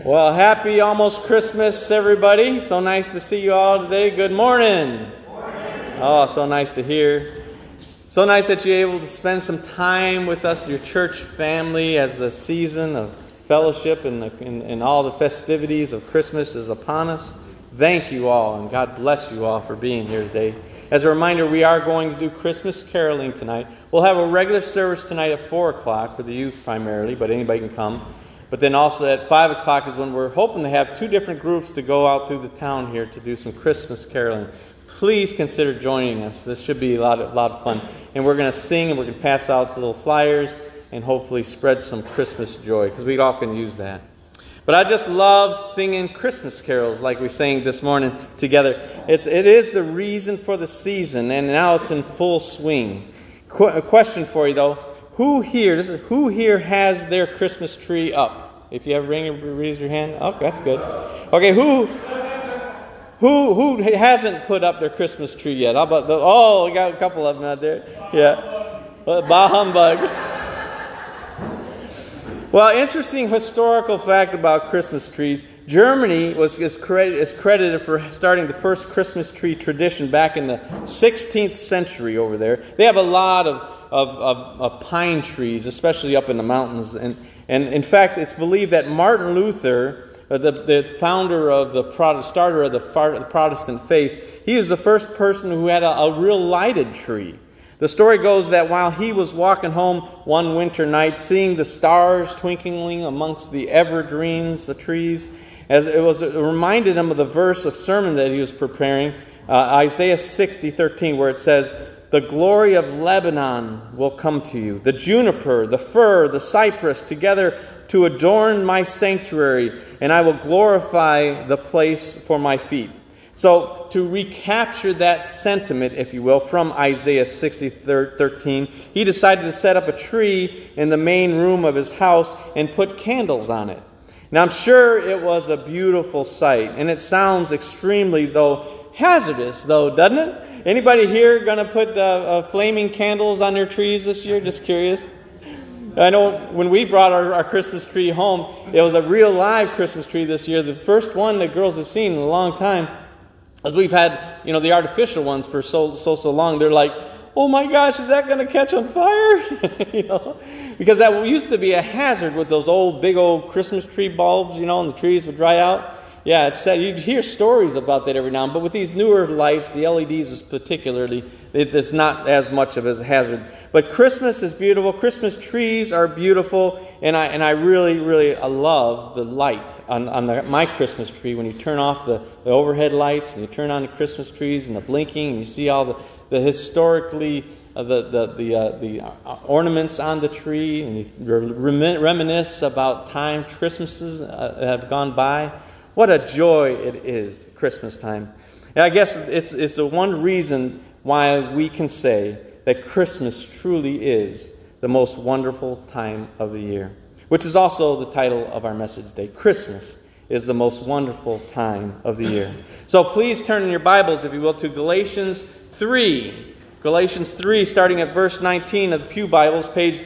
Well, happy almost Christmas, everybody. So nice to see you all today. Good morning. Oh, so nice to hear. So nice that you're able to spend some time with us, your church family, as the season of fellowship and all the festivities of Christmas is upon us. Thank you all, and God bless you all for being here today. As a reminder, we are going to do Christmas caroling tonight. We'll have a regular service tonight at 4 o'clock for the youth primarily, but anybody can come. But then also at 5 o'clock is when we're hoping to have 2 different groups to go out through the town here to do some Christmas caroling. Please consider joining us. This should be a lot of fun. And we're going to sing and we're going to pass out little flyers and hopefully spread some Christmas joy, because we all can use that. But I just love singing Christmas carols like we sang this morning together. It is the reason for the season, and now it's in full swing. A question for you, though. Who here has their Christmas tree up? If you have a ring, raise your hand. Oh, that's good. Okay, who hasn't put up their Christmas tree yet? How about we got a couple of them out there. Yeah. Bah humbug. Well, interesting historical fact about Christmas trees. Germany is credited for starting the first Christmas tree tradition back in the 16th century over there. They have a lot of pine trees, especially up in the mountains. And in fact, it's believed that Martin Luther, the founder of starter of the Protestant faith, he was the first person who had a real lighted tree. The story goes that while he was walking home one winter night, seeing the stars twinkling amongst the evergreens, the trees, it reminded him of the verse of sermon that he was preparing, Isaiah 60:13, where it says, "The glory of Lebanon will come to you, the juniper, the fir, the cypress, together to adorn my sanctuary, and I will glorify the place for my feet." So, to recapture that sentiment, if you will, from Isaiah 60:13, he decided to set up a tree in the main room of his house and put candles on it. Now, I'm sure it was a beautiful sight, and it sounds extremely, hazardous, doesn't it? Anybody here going to put flaming candles on their trees this year? Just curious. I know when we brought our Christmas tree home, it was a real live Christmas tree this year. The first one the girls have seen in a long time. As we've had, the artificial ones for so long, they're like, "Oh my gosh, is that going to catch on fire?" Because that used to be a hazard with those big old Christmas tree bulbs, and the trees would dry out. Yeah, it's sad. You'd hear stories about that every now and then. But with these newer lights, the LEDs is particularly, it's not as much of a hazard. But Christmas is beautiful. Christmas trees are beautiful. And I really, really love the light on my Christmas tree. When you turn off the overhead lights and you turn on the Christmas trees and the blinking, and you see all the historically the ornaments on the tree, and you reminisce about time Christmases have gone by. What a joy it is, Christmas time. And I guess it's the one reason why we can say that Christmas truly is the most wonderful time of the year, which is also the title of our message today. Christmas is the most wonderful time of the year. So please turn in your Bibles, if you will, to Galatians 3. Galatians 3, starting at verse 19 of the Pew Bibles, page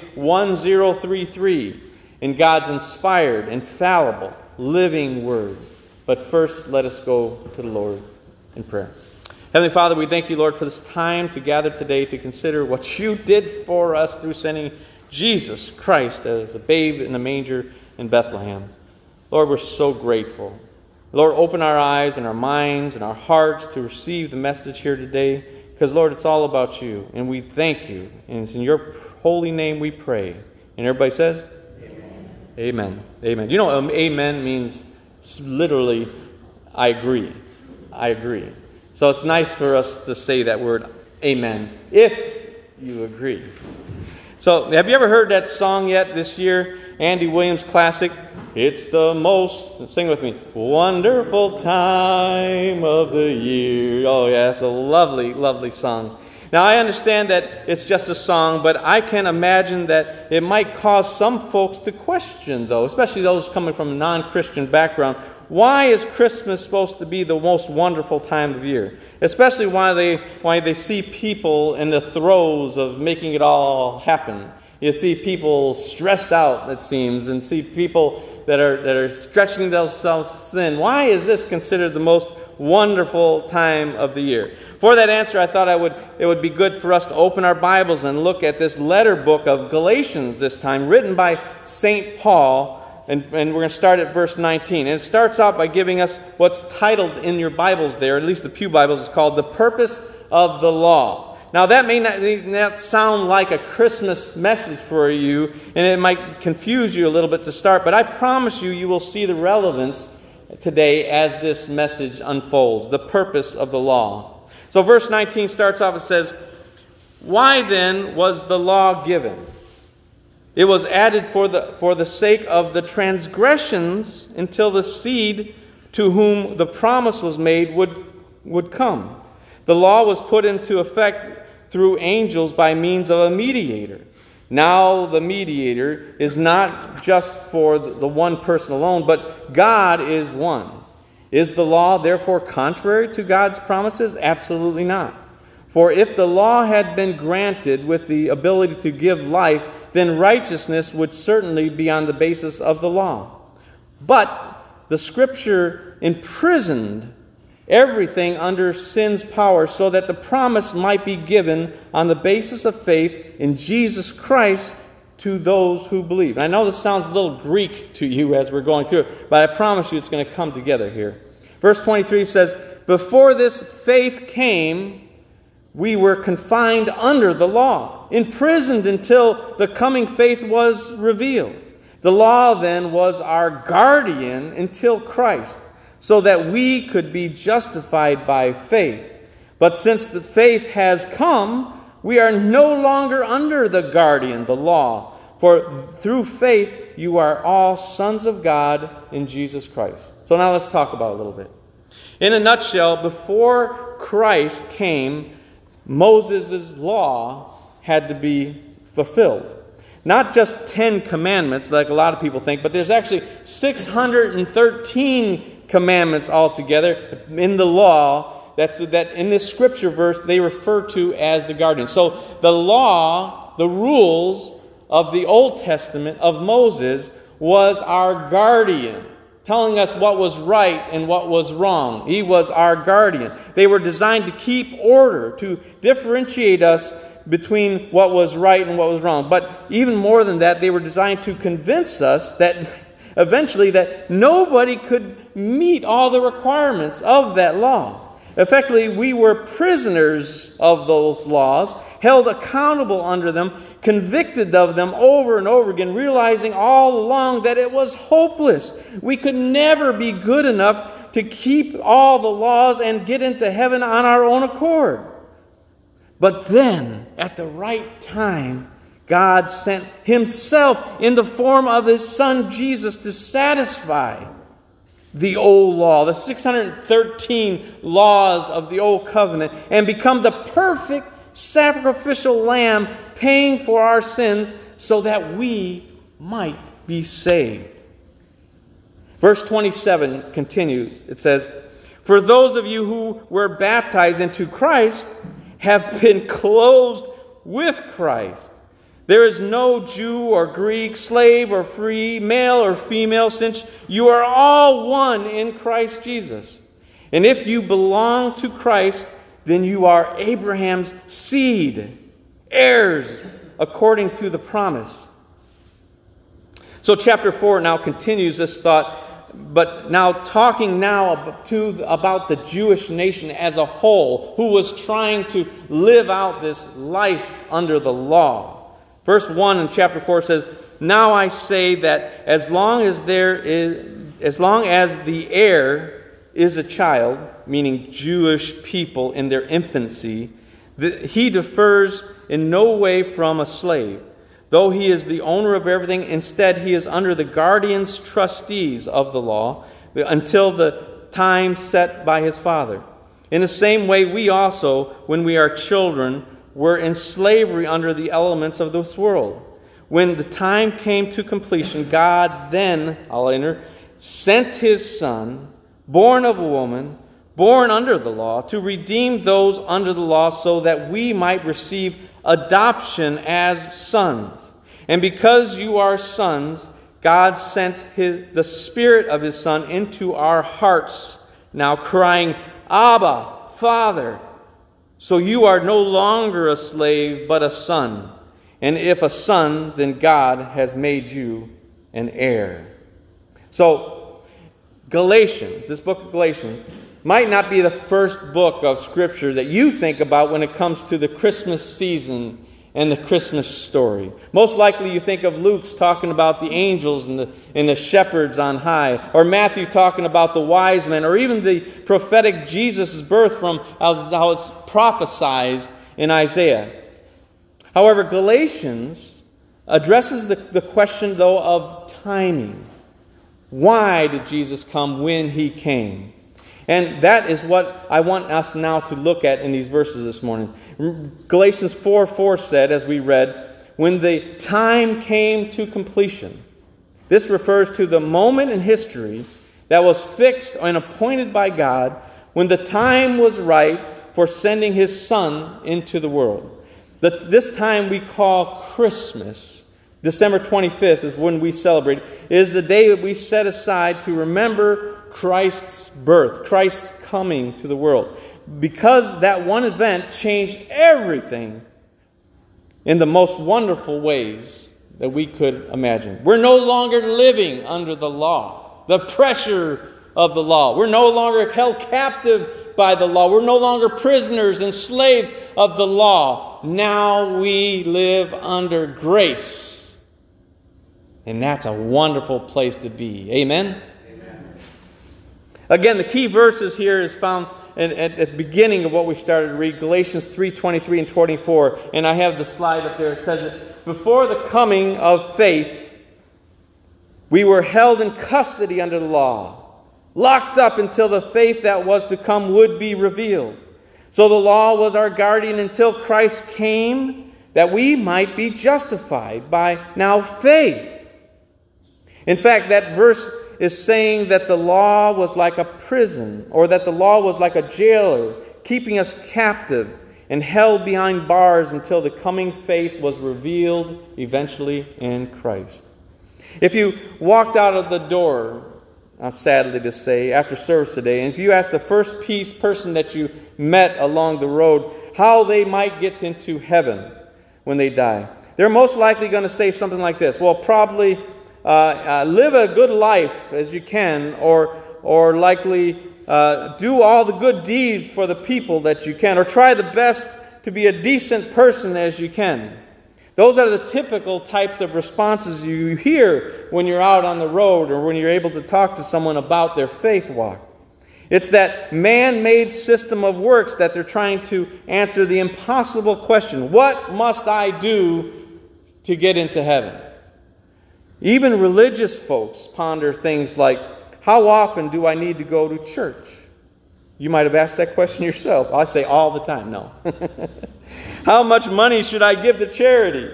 1033, in God's inspired, infallible, living Word. But first, let us go to the Lord in prayer. Heavenly Father, we thank you, Lord, for this time to gather today to consider what you did for us through sending Jesus Christ as the babe in the manger in Bethlehem. Lord, we're so grateful. Lord, open our eyes and our minds and our hearts to receive the message here today, because, Lord, it's all about you, and we thank you. And it's in your holy name we pray. And everybody says? Amen. Amen. You know, amen means literally, I agree. I agree. So it's nice for us to say that word, amen, if you agree. So have you ever heard that song yet this year? Andy Williams classic. It's the most, sing with me, wonderful time of the year. Oh yeah, it's a lovely, lovely song. Now I understand that it's just a song, but I can imagine that it might cause some folks to question, though, especially those coming from a non-Christian background. Why is Christmas supposed to be the most wonderful time of year? Especially why they see people in the throes of making it all happen. You see people stressed out, it seems, and see people that are stretching themselves thin. Why is this considered the most wonderful time of the year? For that answer, I thought it would be good for us to open our Bibles and look at this letter book of Galatians this time, written by St. Paul. And we're going to start at verse 19. And it starts out by giving us what's titled in your Bibles there, at least the Pew Bibles, is called The Purpose of the Law. Now that may not sound like a Christmas message for you, and it might confuse you a little bit to start, but I promise you will see the relevance today as this message unfolds. The purpose of the law. So verse 19 starts off, it says, "Why then was the law given? It was added for the sake of the transgressions until the seed to whom the promise was made would come. The law was put into effect through angels by means of a mediator. Now the mediator is not just for the one person alone, but God is one. Is the law therefore contrary to God's promises? Absolutely not. For if the law had been granted with the ability to give life, then righteousness would certainly be on the basis of the law. But the Scripture imprisoned everything under sin's power so that the promise might be given on the basis of faith in Jesus Christ to those who believe." I know this sounds a little Greek to you as we're going through it, but I promise you it's going to come together here. Verse 23 says, "Before this faith came, we were confined under the law, imprisoned until the coming faith was revealed. The law then was our guardian until Christ, so that we could be justified by faith. But since the faith has come, we are no longer under the guardian, the law. For through faith you are all sons of God in Jesus Christ." So now let's talk about it a little bit. In a nutshell, before Christ came, Moses' law had to be fulfilled. Not just 10 commandments like a lot of people think, but there's actually 613 commandments altogether in the law that in this scripture verse they refer to as the guardian. So the law, the rules of the Old Testament of Moses was our guardian, telling us what was right and what was wrong. He was our guardian. They were designed to keep order, to differentiate us between what was right and what was wrong. But even more than that, they were designed to convince us that eventually that nobody could meet all the requirements of that law. Effectively, we were prisoners of those laws, held accountable under them, convicted of them over and over again, realizing all along that it was hopeless. We could never be good enough to keep all the laws and get into heaven on our own accord. But then, at the right time, God sent Himself in the form of His Son Jesus to satisfy the old law, the 613 laws of the old covenant, and become the perfect sacrificial lamb paying for our sins so that we might be saved. Verse 27 continues. It says, "For those of you who were baptized into Christ have been clothed with Christ. There is no Jew or Greek, slave or free, male or female, since you are all one in Christ Jesus. And if you belong to Christ, then you are Abraham's seed, heirs according to the promise." So chapter 4 now continues this thought, but now talking about the Jewish nation as a whole, who was trying to live out this life under the law. Verse 1 in chapter 4 says, "Now I say that as long as the heir is a child," meaning Jewish people in their infancy, "he differs in no way from a slave, though he is the owner of everything. Instead, he is under the guardians, trustees of the law, until the time set by his father. In the same way, we also, when we are children, were in slavery under the elements of this world. When the time came to completion, God then, sent His Son, born of a woman, born under the law, to redeem those under the law so that we might receive adoption as sons. And because you are sons, God sent the Spirit of His Son into our hearts, now crying, Abba, Father. So you are no longer a slave, but a son. And if a son, then God has made you an heir. So, Galatians, this book of Galatians, might not be the first book of Scripture that you think about when it comes to the Christmas season and the Christmas story. Most likely you think of Luke's talking about the angels and the shepherds on high, or Matthew talking about the wise men, or even the prophetic Jesus' birth from how it's prophesied in Isaiah. However, Galatians addresses the question, though, of timing. Why did Jesus come when He came? And that is what I want us now to look at in these verses this morning. Galatians 4:4 said, as we read, when the time came to completion. This refers to the moment in history that was fixed and appointed by God when the time was right for sending His Son into the world. This time we call Christmas. December 25th is when we celebrate. It is the day that we set aside to remember Christ's birth, Christ's coming to the world. Because that one event changed everything in the most wonderful ways that we could imagine. We're no longer living under the law, the pressure of the law. We're no longer held captive by the law. We're no longer prisoners and slaves of the law. Now we live under grace. And that's a wonderful place to be. Amen? Amen. Again, the key verses here is found at the beginning of what we started to read, Galatians 3:23 and 24. And I have the slide up there. It says that before the coming of faith, we were held in custody under the law, locked up until the faith that was to come would be revealed. So the law was our guardian until Christ came, that we might be justified by now faith. In fact, that verse is saying that the law was like a prison, or that the law was like a jailer, keeping us captive and held behind bars until the coming faith was revealed eventually in Christ. If you walked out of the door, sadly to say, after service today, and if you asked the first person that you met along the road how they might get into heaven when they die, they're most likely going to say something like this: well, probably live a good life as you can, or likely do all the good deeds for the people that you can, or try the best to be a decent person as you can. Those are the typical types of responses you hear when you're out on the road or when you're able to talk to someone about their faith walk. It's that man-made system of works that they're trying to answer the impossible question: what must I do to get into heaven? Even religious folks ponder things like, how often do I need to go to church? You might have asked that question yourself. I say all the time, no. How much money should I give to charity?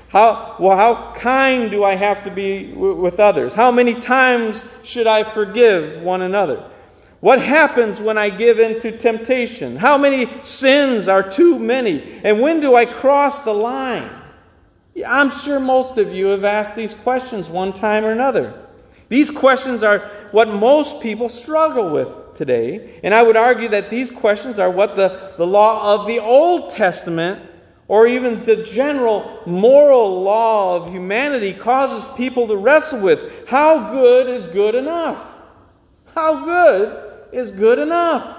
How kind do I have to be with others? How many times should I forgive one another? What happens when I give in to temptation? How many sins are too many? And when do I cross the line? I'm sure most of you have asked these questions one time or another. These questions are what most people struggle with today. And I would argue that these questions are what the law of the Old Testament, or even the general moral law of humanity, causes people to wrestle with. How good is good enough? How good is good enough?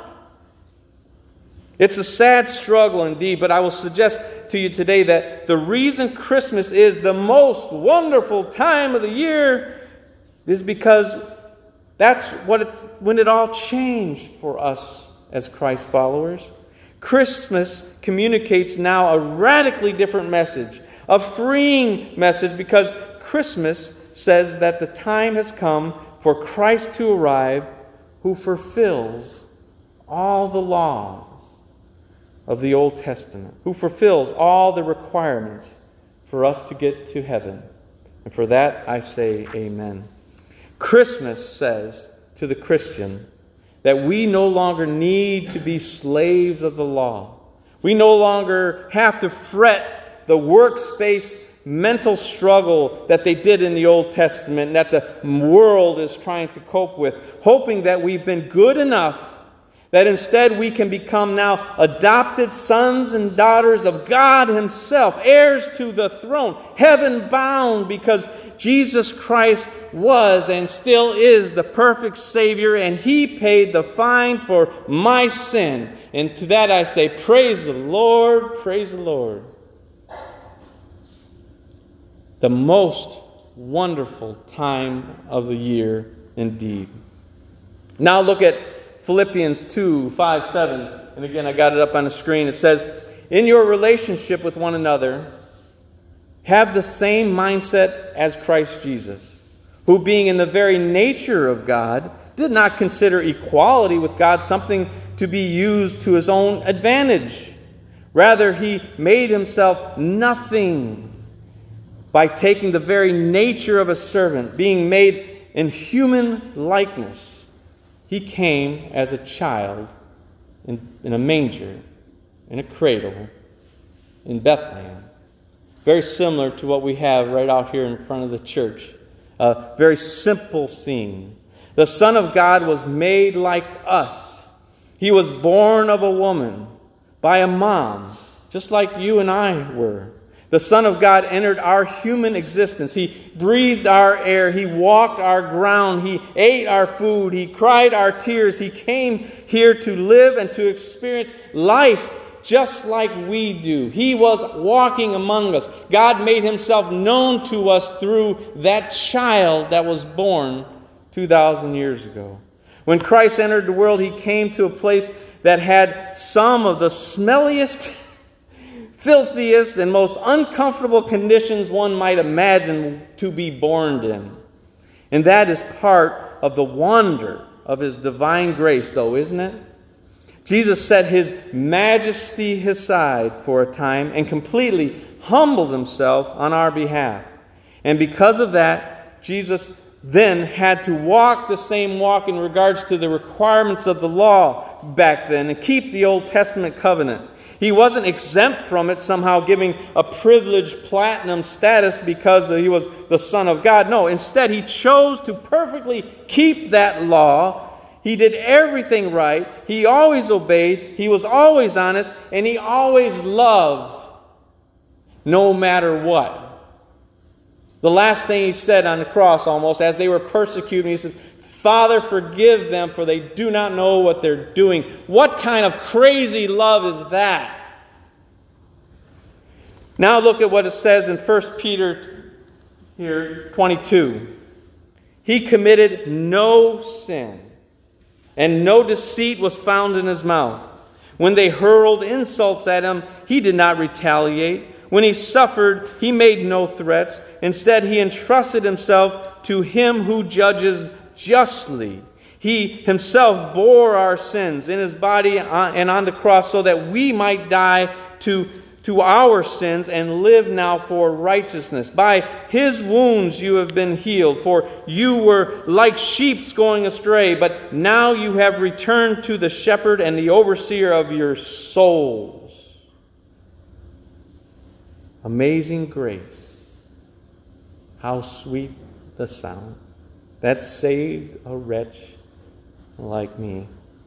It's a sad struggle indeed, but I will suggest to you today that the reason Christmas is the most wonderful time of the year is because that's when it all changed for us as Christ followers. Christmas communicates now a radically different message, a freeing message, because Christmas says that the time has come for Christ to arrive, who fulfills all the laws of the Old Testament, who fulfills all the requirements for us to get to heaven. And for that I say amen. Christmas says to the Christian that we no longer need to be slaves of the law. We no longer have to fret the workspace mental struggle that they did in the Old Testament and that the world is trying to cope with, hoping that we've been good enough, that instead we can become now adopted sons and daughters of God Himself, heirs to the throne, heaven-bound, because Jesus Christ was and still is the perfect Savior, and He paid the fine for my sin. And to that I say, praise the Lord, praise the Lord. The most wonderful time of the year indeed. Now look at Philippians 2, 5, 7. And again, I got it up on the screen. It says, in your relationship with one another, have the same mindset as Christ Jesus, who being in the very nature of God, did not consider equality with God something to be used to His own advantage. Rather, He made Himself nothing by taking the very nature of a servant, being made in human likeness. He came as a child in a manger, in a cradle, in Bethlehem. Very similar to what we have right out here in front of the church. A very simple scene. The Son of God was made like us. He was born of a woman, by a mom, just like you and I were. The Son of God entered our human existence. He breathed our air. He walked our ground. He ate our food. He cried our tears. He came here to live and to experience life just like we do. He was walking among us. God made Himself known to us through that child that was born 2,000 years ago. When Christ entered the world, He came to a place that had some of the smelliest, filthiest, and most uncomfortable conditions one might imagine to be born in. And that is part of the wonder of His divine grace, though, isn't it? Jesus set His majesty aside for a time and completely humbled Himself on our behalf. And because of that, Jesus then had to walk the same walk in regards to the requirements of the law back then and keep the Old Testament covenant. He wasn't exempt from it, somehow giving a privileged platinum status because He was the Son of God. No, instead He chose to perfectly keep that law. He did everything right. He always obeyed. He was always honest. And He always loved, no matter what. The last thing He said on the cross, almost, as they were persecuting, He says, Father, forgive them, for they do not know what they're doing. What kind of crazy love is that? Now look at what it says in 1 Peter here, 22. He committed no sin, and no deceit was found in His mouth. When they hurled insults at Him, He did not retaliate. When He suffered, He made no threats. Instead, He entrusted Himself to Him who judges justly. He Himself bore our sins in His body and on the cross so that we might die to our sins and live now for righteousness. By His wounds you have been healed, for you were like sheep going astray, but now you have returned to the shepherd and the overseer of your souls. Amazing grace. How sweet the sound that saved a wretch like me.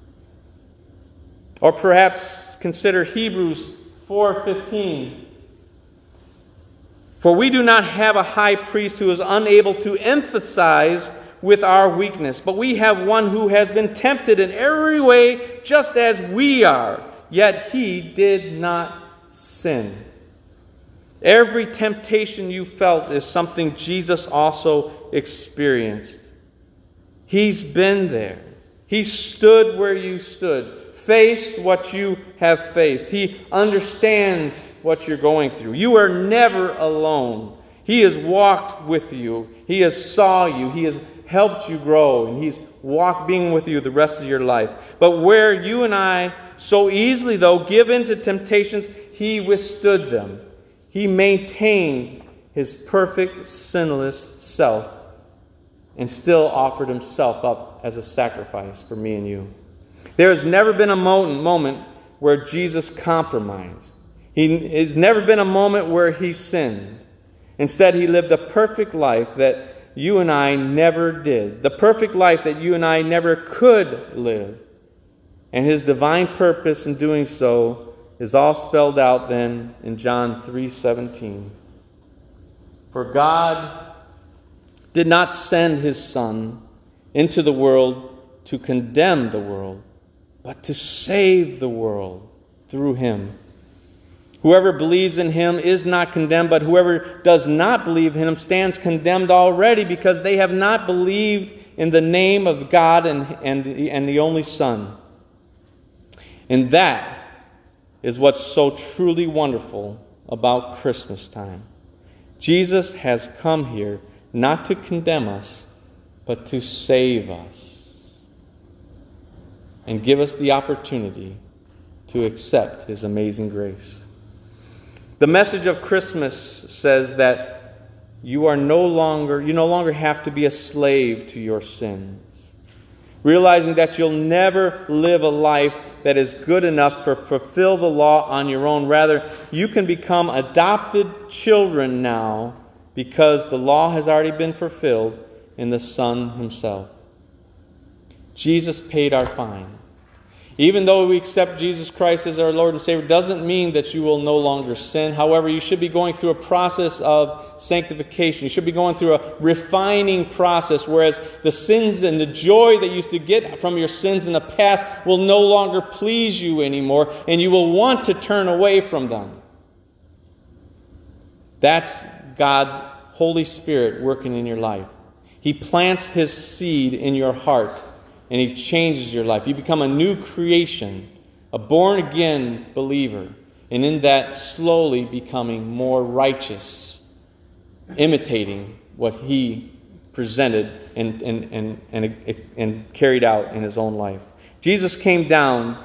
Or perhaps consider Hebrews 4:15. For we do not have a high priest who is unable to empathize with our weakness, but we have one who has been tempted in every way just as we are, yet He did not sin. Every temptation you felt is something Jesus also experienced. He's been there. He stood where you stood, faced what you have faced. He understands what you're going through. You are never alone. He has walked with you. He has saw you. He has helped you grow. And He's being with you the rest of your life. But where you and I so easily, though, give in to temptations, He withstood them. He maintained His perfect, sinless self and still offered Himself up as a sacrifice for me and you. There has never been a moment where Jesus compromised. There's never been a moment where He sinned. Instead, he lived a perfect life that you and I never did. The perfect life that you and I never could live. And his divine purpose in doing so is all spelled out then in John 3:17. For God did not send his Son into the world to condemn the world, but to save the world through him. Whoever believes in him is not condemned, but whoever does not believe in him stands condemned already, because they have not believed in the name of God and the only Son. And that is what's so truly wonderful about Christmas time. Jesus has come here not to condemn us, but to save us and give us the opportunity to accept his amazing grace. The message of Christmas says that you no longer have to be a slave to your sins. Realizing that you'll never live a life that is good enough to fulfill the law on your own. Rather, you can become adopted children now because the law has already been fulfilled in the Son himself. Jesus paid our fine. Even though we accept Jesus Christ as our Lord and Savior, doesn't mean that you will no longer sin. However, you should be going through a process of sanctification. You should be going through a refining process, whereas the sins and the joy that you used to get from your sins in the past will no longer please you anymore, and you will want to turn away from them. That's God's Holy Spirit working in your life. He plants his seed in your heart, and he changes your life. You become a new creation, a born-again believer, and in that slowly becoming more righteous, imitating what he presented and carried out in his own life. Jesus came down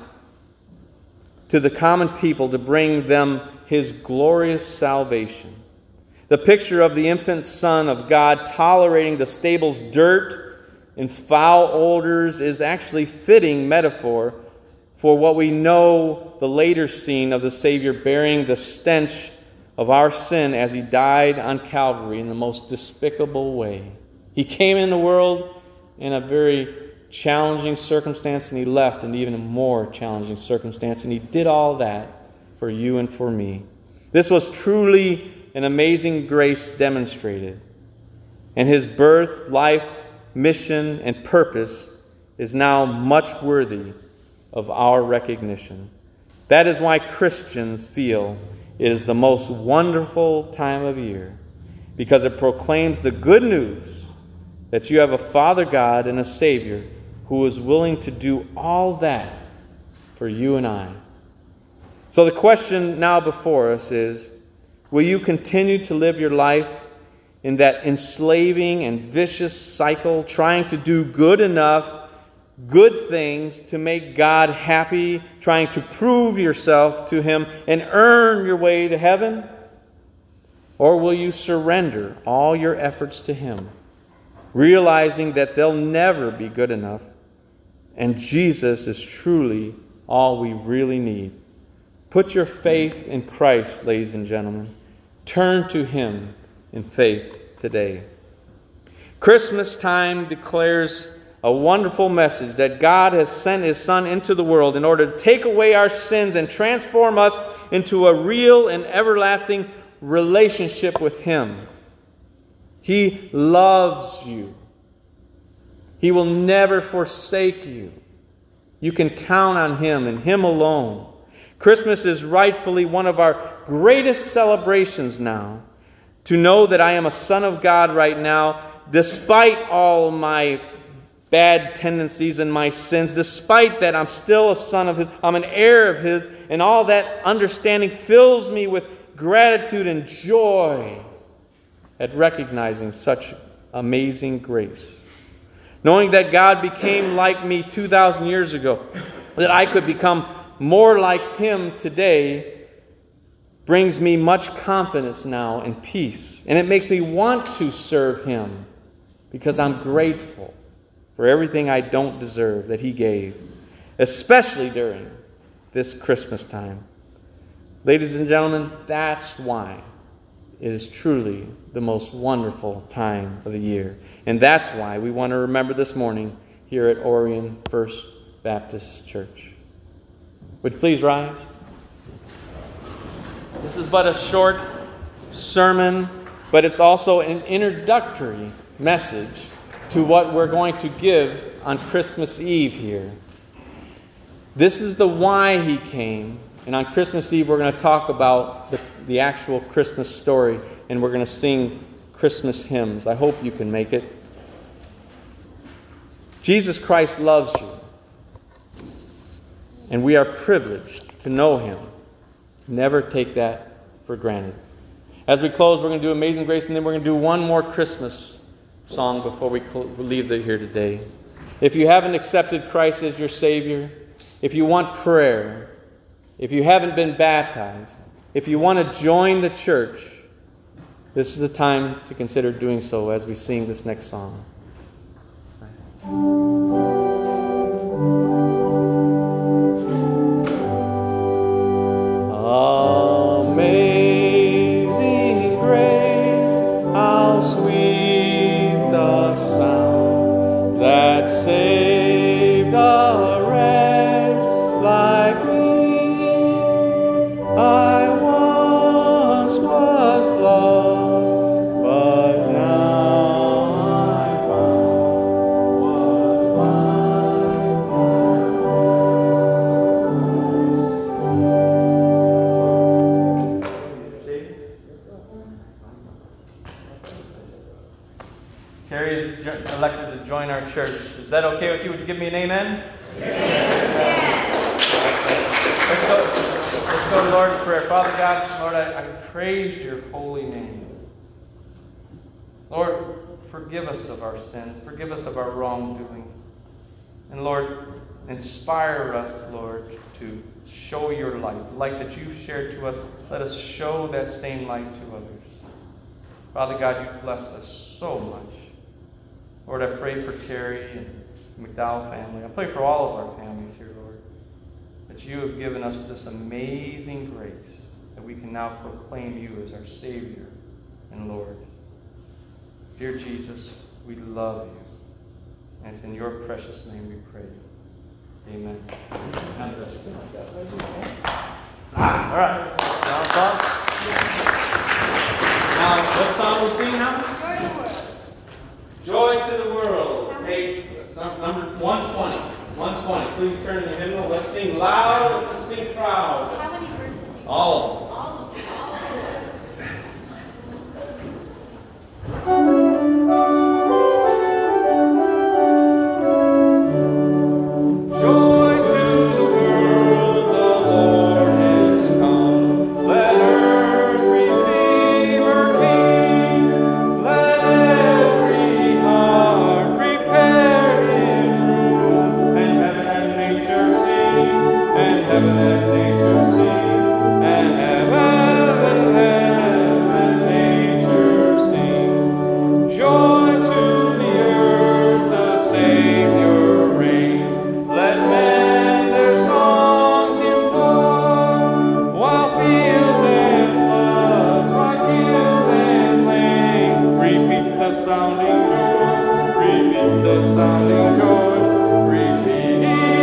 to the common people to bring them his glorious salvation. The picture of the infant Son of God tolerating the stable's dirt and foul odors is actually fitting metaphor for what we know the later scene of the Savior bearing the stench of our sin as he died on Calvary in the most despicable way. He came in the world in a very challenging circumstance, and he left in even a more challenging circumstance, and he did all that for you and for me. This was truly an amazing grace demonstrated, and his birth, life, mission, and purpose is now much worthy of our recognition. That is why Christians feel it is the most wonderful time of year, because it proclaims the good news that you have a Father God and a Savior who is willing to do all that for you and I. So the question now before us is, will you continue to live your life in that enslaving and vicious cycle, trying to do good things to make God happy, trying to prove yourself to him and earn your way to heaven? Or will you surrender all your efforts to him, realizing that they'll never be good enough, and Jesus is truly all we really need? Put your faith in Christ, ladies and gentlemen. Turn to him in faith today. Christmas time declares a wonderful message that God has sent his Son into the world in order to take away our sins and transform us into a real and everlasting relationship with him. He loves you. He will never forsake you. You can count on him and him alone. Christmas is rightfully one of our greatest celebrations now. To know that I am a son of God right now, despite all my bad tendencies and my sins, despite that I'm still a son of his, I'm an heir of his, and all that understanding fills me with gratitude and joy at recognizing such amazing grace. Knowing that God became like me 2,000 years ago, that I could become more like him today, brings me much confidence now and peace. And it makes me want to serve him because I'm grateful for everything I don't deserve that he gave, especially during this Christmas time. Ladies and gentlemen, that's why it is truly the most wonderful time of the year. And that's why we want to remember this morning here at Orion First Baptist Church. Would you please rise? This is but a short sermon, but it's also an introductory message to what we're going to give on Christmas Eve here. This is the why he came. And on Christmas Eve, we're going to talk about the actual Christmas story. And we're going to sing Christmas hymns. I hope you can make it. Jesus Christ loves you. And we are privileged to know him. Never take that for granted. As we close, we're going to do Amazing Grace. And then we're going to do one more Christmas song before we leave here today. If you haven't accepted Christ as your Savior, if you want prayer, if you haven't been baptized, if you want to join the church, this is the time to consider doing so as we sing this next song. Amazing grace, how sweet the sound that saved a wretch like me. I once was lost, but now I'm found. Was blind, Terry is elected to join our church. Is that okay with you? Would you give me an amen? Let's go to Lord in prayer. Father God, Lord, I praise your holy name. Lord, forgive us of our sins. Forgive us of our wrongdoing. And Lord, inspire us, Lord, to show your light. The light that you've shared to us, let us show that same light to others. Father God, you've blessed us so much. Lord, I pray for Terry and the McDowell family. I pray for all of our families here, Lord, that you have given us this amazing grace that we can now proclaim you as our Savior and Lord. Dear Jesus, we love you. And it's in your precious name we pray. Amen. All right. Now, what song we sing now? Joy to the World. Page number 120. 120. Please turn the hymnal. Let's sing loud and let's sing proud. How many verses do you have? All of them. Joy to the world, the Lord is come. Let earth receive her King. Let every heart prepare him room. And heaven and nature sing, and heaven and nature sing, and heaven and nature sing. Joy to the earth, the Savior reigns. Let men their songs implore, while fields and floods, like hills and plains, repeat the sounding joy, repeat the sounding joy, repeat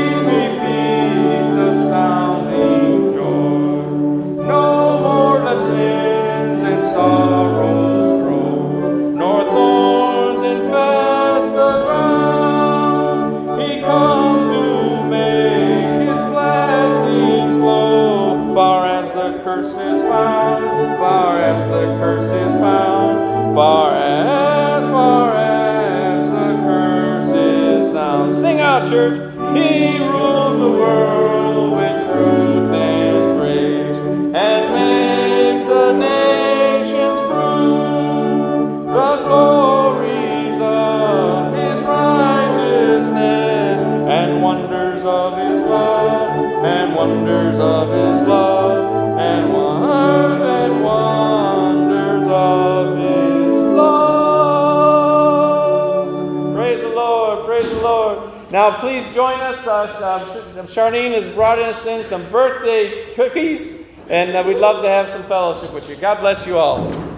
the sounding joy. No more let sins and sorrows grow, nor thorns infest the ground. He comes to make his blessings flow, far as the curse is found, far as the curse is found, far as the curse is sound. Sing out, church. He rules the world with truth and grace, and makes the nations prove the glories of his righteousness, and wonders of his love, and wonders of his love, and wonders of his love. Praise the Lord, praise the Lord. Now please join us. Charlene has brought us in some birthday cookies, and we'd love to have some fellowship with you. God bless you all.